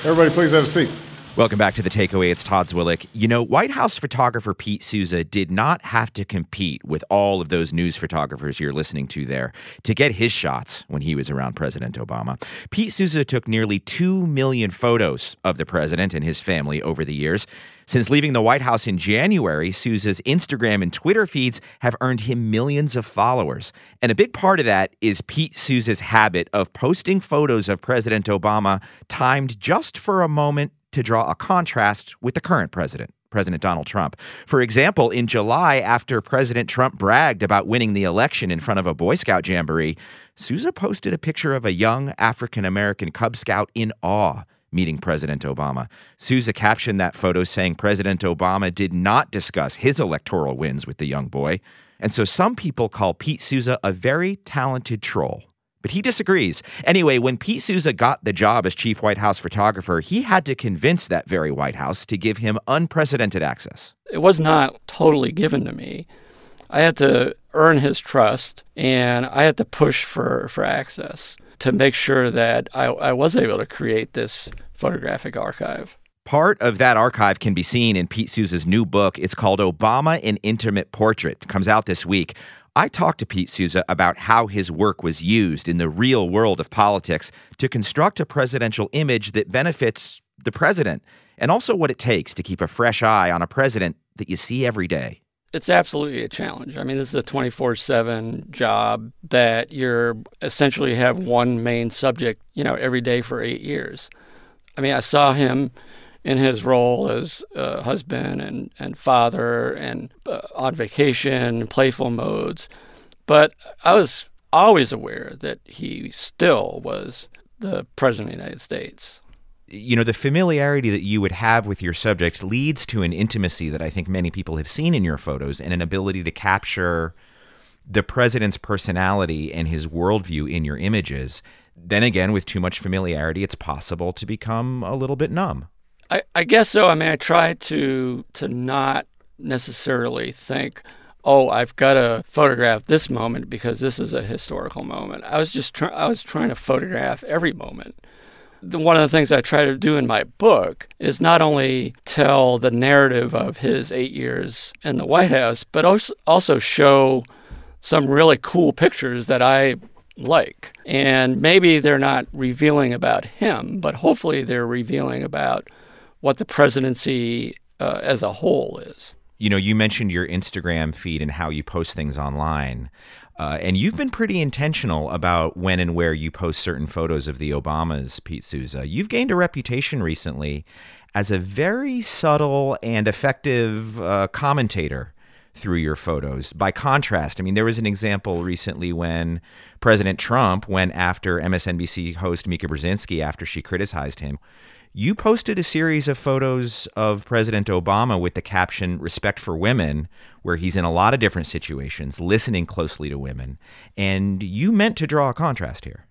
Everybody, please have a seat. Welcome back to The Takeaway. It's Todd Zwillich. You know, White House photographer Pete Souza did not have to compete with all of those news photographers you're listening to there to get his shots when he was around President Obama. Pete Souza took nearly 2 million photos of the president and his family over the years. Since leaving the White House in January, Souza's Instagram and Twitter feeds have earned him millions of followers. And a big part of that is Pete Souza's habit of posting photos of President Obama timed just for a moment to draw a contrast with the current president, President Donald Trump. For example, in July, after President Trump bragged about winning the election in front of a Boy Scout jamboree, Souza posted a picture of a young African-American Cub Scout in awe meeting President Obama. Souza captioned that photo saying President Obama did not discuss his electoral wins with the young boy. And so some people call Pete Souza a very talented troll. But he disagrees. Anyway, when Pete Souza got the job as chief White House photographer, he had to convince that very White House to give him unprecedented access. It was not totally given to me. I had to earn his trust, and I had to push for access to make sure that I was able to create this photographic archive. Part of that archive can be seen in Pete Souza's new book. It's called Obama: An Intimate Portrait. It comes out this week. I talked to Pete Souza about how his work was used in the real world of politics to construct a presidential image that benefits the president, and also what it takes to keep a fresh eye on a president that you see every day. It's absolutely a challenge. I mean, this is a 24/7 job that you're essentially have one main subject, every day for 8 years. I mean, I saw him in his role as husband and father and on vacation, playful modes. But I was always aware that he still was the president of the United States. You know, the familiarity that you would have with your subject leads to an intimacy that I think many people have seen in your photos, and an ability to capture the president's personality and his worldview in your images. Then again, with too much familiarity, it's possible to become a little bit numb. I guess so. I mean, I try to not necessarily think, oh, I've got to photograph this moment because this is a historical moment. I was trying to photograph every moment. One of the things I try to do in my book is not only tell the narrative of his 8 years in the White House, but also show some really cool pictures that I like. And maybe they're not revealing about him, but hopefully they're revealing about what the presidency as a whole is. You know, you mentioned your Instagram feed and how you post things online. And you've been pretty intentional about when and where you post certain photos of the Obamas, Pete Souza. You've gained a reputation recently as a very subtle and effective commentator through your photos. By contrast, I mean, there was an example recently when President Trump went after MSNBC host Mika Brzezinski after she criticized him. You posted a series of photos of President Obama with the caption, "Respect for Women," where he's in a lot of different situations, listening closely to women. And you meant to draw a contrast here.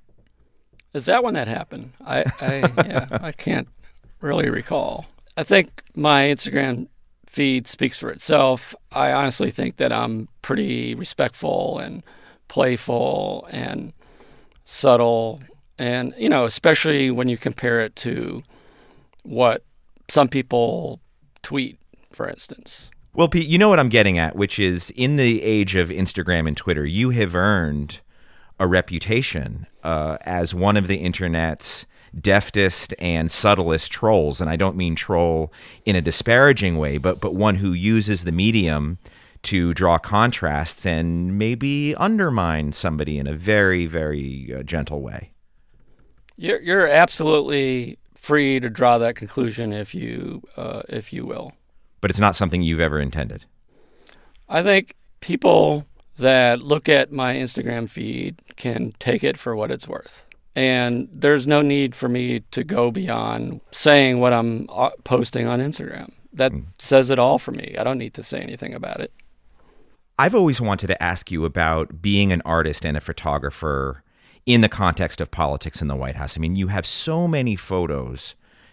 Is that when that happened? I can't really recall. I think my Instagram feed speaks for itself. I honestly think that I'm pretty respectful and playful and subtle. And, especially when you compare it to what some people tweet, for instance. Well, Pete, you know what I'm getting at, which is in the age of Instagram and Twitter, you have earned a reputation as one of the internet's deftest and subtlest trolls. And I don't mean troll in a disparaging way, but one who uses the medium to draw contrasts and maybe undermine somebody in a very, very gentle way. You're absolutely free to draw that conclusion if you will. But it's not something you've ever intended. I think people that look at my Instagram feed can take it for what it's worth. And there's no need for me to go beyond saying what I'm posting on Instagram. That says it all for me. I don't need to say anything about it. I've always wanted to ask you about being an artist and a photographer in the context of politics in the White House. I mean, you have so many photos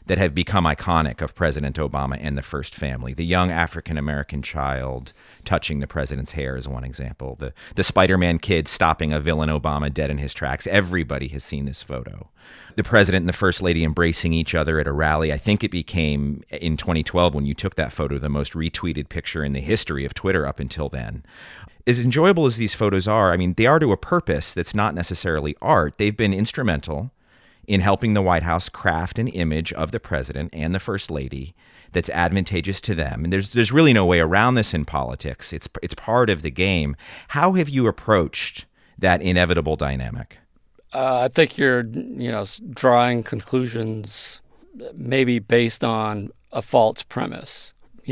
that have become iconic of President Obama and the first family. The young African-American child touching the president's hair is one example. The Spider-Man kid stopping a villain Obama dead in his tracks. Everybody has seen this photo. The president and the first lady embracing each other at a rally. I think it became, in 2012, when you took that photo, the most retweeted picture in the history of Twitter up until then. As enjoyable as these photos are, I mean, they are to a purpose that's not necessarily art. They've been instrumental in helping the White House craft an image of the president and the first lady that's advantageous to them. And there's really no way around this in politics. It's part of the game. How have you approached that inevitable dynamic? I think you're, drawing conclusions maybe based on a false premise.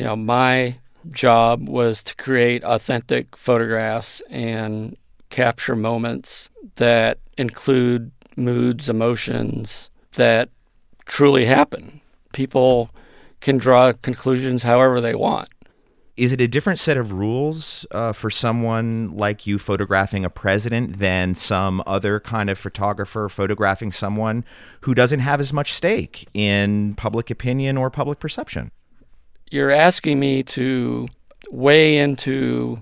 My job was to create authentic photographs and capture moments that include moods, emotions that truly happen. People can draw conclusions however they want. Is it a different set of rules for someone like you photographing a president than some other kind of photographer photographing someone who doesn't have as much stake in public opinion or public perception? You're asking me to weigh into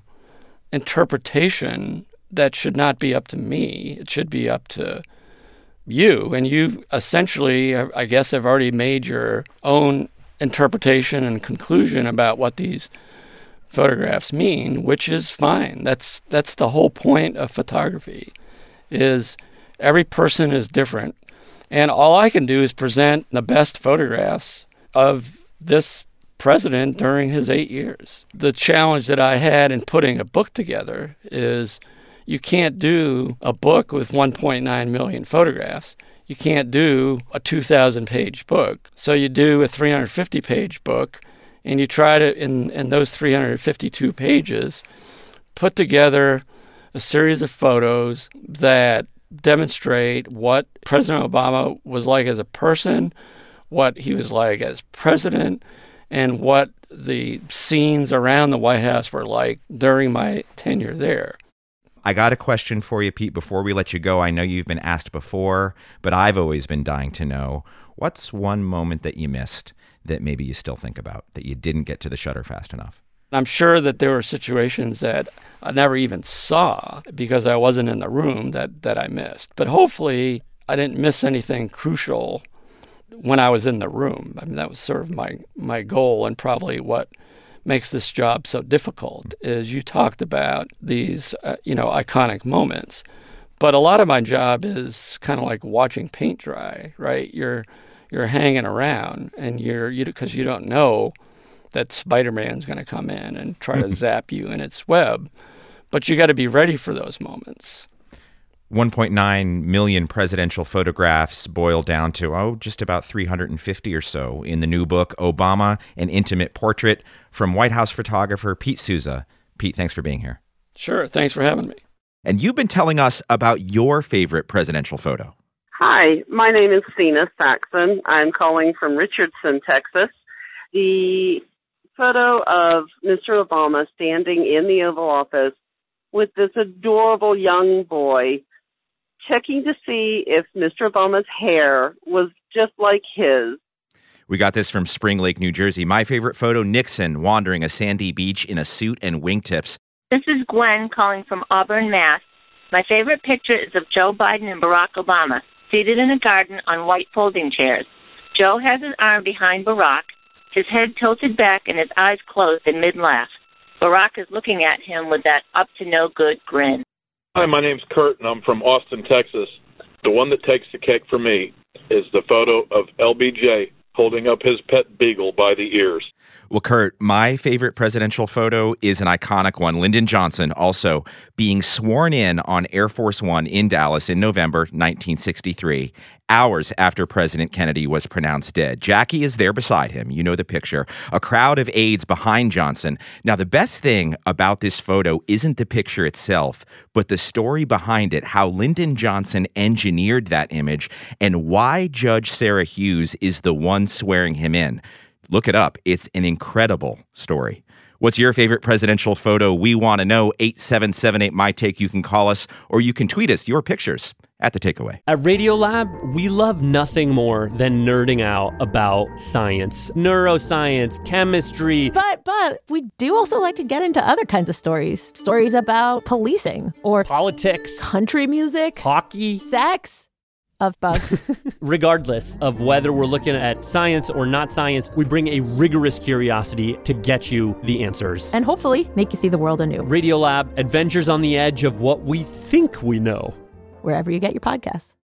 interpretation that should not be up to me. It should be up to you. And you essentially, I guess, have already made your own interpretation and conclusion about what these photographs mean, which is fine. That's the whole point of photography, is every person is different. And all I can do is present the best photographs of this president during his 8 years. The challenge that I had in putting a book together is you can't do a book with 1.9 million photographs. You can't do a 2,000-page book. So you do a 350-page book, and you try to, in those 352 pages, put together a series of photos that demonstrate what President Obama was like as a person, what he was like as president, and what the scenes around the White House were like during my tenure there. I got a question for you, Pete, before we let you go. I know you've been asked before, but I've always been dying to know, what's one moment that you missed that maybe you still think about, that you didn't get to the shutter fast enough? I'm sure that there were situations that I never even saw because I wasn't in the room that I missed. But hopefully I didn't miss anything crucial when I was in the room. I mean, that was sort of my goal, and probably what makes this job so difficult is you talked about these, iconic moments. But a lot of my job is kind of like watching paint dry, right? You're hanging around, and because you don't know that Spider-Man's going to come in and try to zap you in its web. But you got to be ready for those moments. 1.9 million presidential photographs boil down to, just about 350 or so in the new book, Obama, An Intimate Portrait, from White House photographer Pete Souza. Pete, thanks for being here. Sure. Thanks for having me. And you've been telling us about your favorite presidential photo. Hi, my name is Sina Saxon. I'm calling from Richardson, Texas. The photo of Mr. Obama standing in the Oval Office with this adorable young boy, checking to see if Mr. Obama's hair was just like his. We got this from Spring Lake, New Jersey. My favorite photo, Nixon wandering a sandy beach in a suit and wingtips. This is Gwen calling from Auburn, Mass. My favorite picture is of Joe Biden and Barack Obama seated in a garden on white folding chairs. Joe has his arm behind Barack, his head tilted back and his eyes closed in mid-laugh. Barack is looking at him with that up-to-no-good grin. Hi, my name's Kurt, and I'm from Austin, Texas. The one that takes the cake for me is the photo of LBJ holding up his pet beagle by the ears. Well, Kurt, my favorite presidential photo is an iconic one. Lyndon Johnson also being sworn in on Air Force One in Dallas in November 1963, hours after President Kennedy was pronounced dead. Jackie is there beside him. You know the picture. A crowd of aides behind Johnson. Now, the best thing about this photo isn't the picture itself, but the story behind it, how Lyndon Johnson engineered that image, and why Judge Sarah Hughes is the one swearing him in. Look it up. It's an incredible story. What's your favorite presidential photo? We want to know. 877-8MyTake. You can call us or you can tweet us your pictures at The Takeaway. At Radiolab, we love nothing more than nerding out about science, neuroscience, chemistry. But we do also like to get into other kinds of stories. Stories about policing or politics, country music, hockey, sex. Of bugs. Regardless of whether we're looking at science or not science, we bring a rigorous curiosity to get you the answers. And hopefully make you see the world anew. Radiolab, adventures on the edge of what we think we know. Wherever you get your podcasts.